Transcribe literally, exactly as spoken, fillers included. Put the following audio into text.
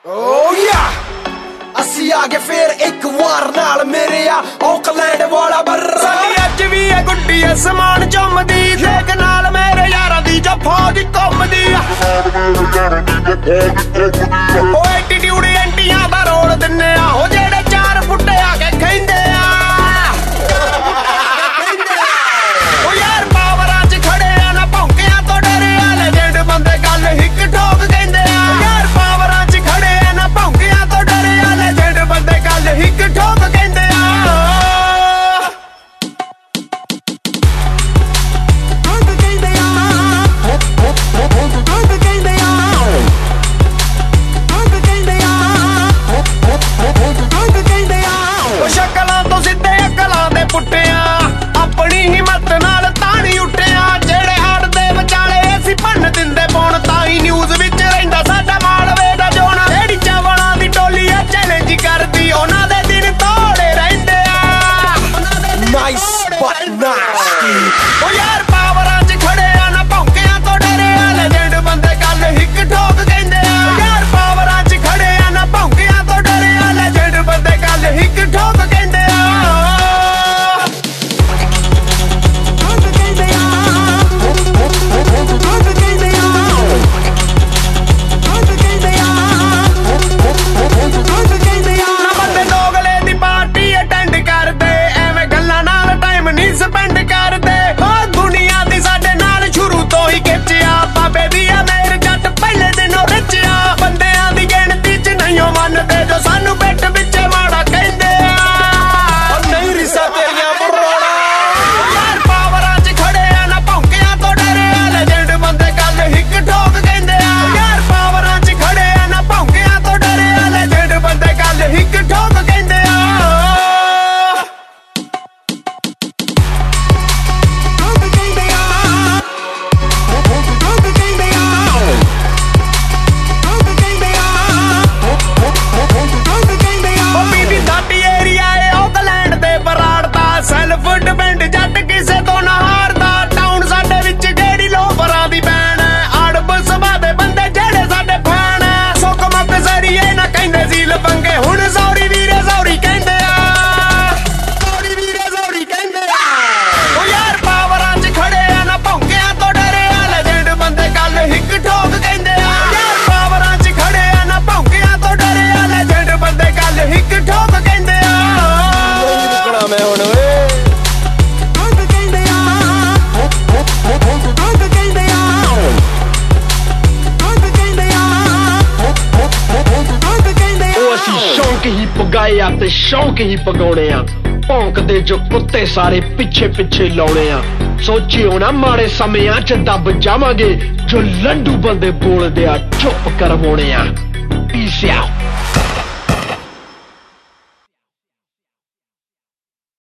ਓ ਯਾ ਅਸੀਂ ਆ ਗਏ ਫੇਰ ਇੱਕ ਵਾਰ ਨਾਲ ਮੇਰੇ ਆ ਔਕਲੈਂਡ ਵਾਲਾ ਬਰ ਸਾਡੀ ਅੱਜ ਵੀ ਐ ਗੁੱਡੀ ਅਸਮਾਨ ਚੁੰਮਦੀ ਦੇਖ ਨਾਲ ਮੇਰੇ ਯਾਰਾਂ ਦੀ ਜੋ ਫੌਜ ਘੁੰਮਦੀ ਓ ਐਟੀਟਿਊਡ ਐਂਟੀਆਂ ਦਾ ਰੋਲ ਦਿੰਨੇ ਆ ਉਹ ਜਿਹੜੇ ਚਾਰ ਫੁੱਟੇ ਆ ਕੇ ਕਹਿੰਦੇ ਆ ਓ ਯਾਰ ਪਾਵਰਾਂ 'ਚ ਖੜੇ ਆ ਨਾ ਭੌਂਕਿਆਂ ਤੋਂ ਡਰੇ ਆ ਲੈਜੈਂਡ ਬੰਦੇ ਗੱਲ ਹਿੱਕ ਠੋਕ ਕਹਿੰਦੇ ਆ ਯਾਰ ਪਾਵਰਾਂ 'ਚ ਖੜੇ ਆ ਨਾ ਭੌਂਕਿਆਂ ਤੋਂ ਡਰੇ ਆ ਲੈਜੈਂਡ ਬੰਦੇ ਗੱਲ ਹਿੱਕ ਠੋਕ ਕਹਿੰਦੇ ਆ ਸ਼ਕਲਾਂ ਤੋਂ ਸਿੱਧੇ ਅਕਲਾਂ ਦੇ ਪੁੱਟਿਆ ਆਪਣੀ ਹਿੰਮਤ ਨਾਲ ਤਾਣੀ ਉੱਠਿਆ ਜਿਹੜੇ ਹੜ ਦੇ ਵਿਚਾਲੇ ਅਸੀਂ ਭੰਨ ਦਿੰਦੇ ਪੌਣ ਤਾਂ ਹੀ ਨਿਊਜ਼ ਵਿੱਚ ਰਹਿੰਦਾ ਸਾਡਾ ਮਾਲਵੇ ਦਾ ਜੋਣਾ ਜਿਹੜੀ ਚਾਵਲਾਂ ਦੀ ਟੋਲੀ ਆ ਚੈਲੰਜ ਕਰਦੀ ਉਹਨਾਂ ਦੇ ਦਿਨ ਤੋੜੇ ਰਹਿੰਦੇ ਆ ਨਾਈਸ ਬਟ ਨਾਸਟੀ ਓ ਯਾਰ ਪਾਵਰਾਂ 'ਚ ਖੜੇ ਆ ਨਾ ਭੌਂਕਿਆਂ ਤੋਂ ਡਰੇ ਆ ਲੈਜੈਂਡ ਬੰਦੇ ਗੱਲ ਹਿੱਕ ਠੋਕ ਕਹਿੰਦੇ ਆ ਯਾਰ ਪਾਵਰਾਂ 'ਚ ਖੜੇ ਆ ਨਾ ਭੌਂਕਿਆਂ ਤੋਂ ਡਰੇ ਆ ਲੈਜੈਂਡ ਬੰਦੇ ਗੱਲ ਹਿੱਕ ਠੋਕ ਕਹਿੰਦੇ ਆ ਸਪੈਂਡ ਕਰਦੇ ਹੋ ਦੁਨੀਆ ਦੀ ਸਾਡੇ ਨਾਲ ਸ਼ੁਰੂ ਤੋਂ ਹੀ ਖਿੱਚਿਆ ਬਾਬੇ ਦੀ ਆ ਮੇਰ ਜੱਟ ਪਹਿਲੇ ਦਿਨੋਂ ਰਚਿਆ ਬੰਦਿਆਂ ਦੀ ਗਿਣਤੀ 'ਚ ਨਹੀਂ ਉਹ ਮੰਨਦੇ ਜੋ ਸਾਨੂੰ ਪਿੱਠ ਵਿੱਚ ਮਾੜਾ ਕਹਿੰਦੇ ਆ ਨਹੀਂ ਰਿਸਾ ਤੇਰੀਆਂ ਬਰੋੜਾ ਯਾਰ ਪਾਵਰਾਂ 'ਚ ਖੜੇ ਆ ਨਾ ਭੌਂਕਿਆਂ ਤੋਂ ਡਰੇ ਆ ਲੈਜੈਂਡ ਬੰਦੇ ਗੱਲ ਹਿੱਕ ਠੋਕ ਕਹਿੰਦੇ ਆ ਯਾਰ ਪਾਵਰਾਂ 'ਚ ਖੜੇ ਆ ਨਾ ਭੌਂਕਿਆਂ ਤੋਂ ਡਰੇ ਆ ਲੈਜੈਂਡ ਬੰਦੇ ਗੱਲ ਹਿੱਕ ਠੋਕ ਕਹਿੰਦੇ ਆ ਸੈਲਫ ਡਿਪੈਂਡ ਜੱਟ ਕਿਸੇ ਤੋਂ ਨਾ ਹਾਰਦਾ ਟਾਊਨ ਸਾਡੇ ਵਿੱਚ ਜਿਹੜੀ ਲੋਫਰਾਂ ਦੀ ਬੈਣ ਅੜਬ ਸੁਭਾਅ ਦੇ ਬੰਦੇ ਜਿਹੜੇ ਸਾਡੇ ਫੈਨ ਸੁੱਕ ਮੁੱਕ ਜ਼ਰੀਏ ਨਾ ਕਹਿੰਦੇ ਸੀ ਲਫੰਗੇ ਹੁਣ ਸੌਰੀ ਵੀਰੇ ਸੌਰੀ ਕਹਿੰਦੇ ਆ ਸੌਰੀ ਵੀਰੇ ਸੌਰੀ ਕਹਿੰਦੇ ਆ ਓ ਯਾਰ ਪਾਵਰਾਂ 'ਚ ਖੜੇ ਆ ਨਾ ਭੌਂਕਿਆਂ ਤੋਂ ਡਰੇ ਆ ਲੈਜੈਂਡ ਬੰਦੇ ਗੱਲ ਹਿੱਕ ਠੋਕ ਕਹਿੰਦੇ ਆ ਯਾਰ ਪਾਵਰਾਂ 'ਚ ਖੜੇ ਆ ਨਾ ਭੌਂਕਿਆਂ ਤੋਂ ਡਰੇ ਆ ਲੈਜੈਂਡ ਬੰਦੇ ਗੱਲ ਹਿੱਕ ਠੋਕ ਕਹਿੰਦੇ ਆ ਰੁਕਣਾ ਮੈਂ ਹੁਣ ਸ਼ੌਂਕ ਹੀ ਪਗਾਏ ਆ ਤੇ ਸ਼ੌਂਕ ਹੀ ਪਗਾਉਣੇ ਆ ਭੌਂਕਦੇ ਜੋ ਕੁੱਤੇ ਸਾਰੇ ਪਿੱਛੇ ਪਿੱਛੇ ਲਾਉਣੇ ਆ ਸੋਚਿਓ ਨਾ ਮਾੜੇ ਸਮਿਆਂ 'ਚ ਦੱਬ ਜਾਵਾਂਗੇ ਜੋ ਲੰਡੂ ਬੰਦੇ ਬੋਲਦੇ ਆ ਚੁੱਪ ਕਰਵਾਉਣੇ ਆ।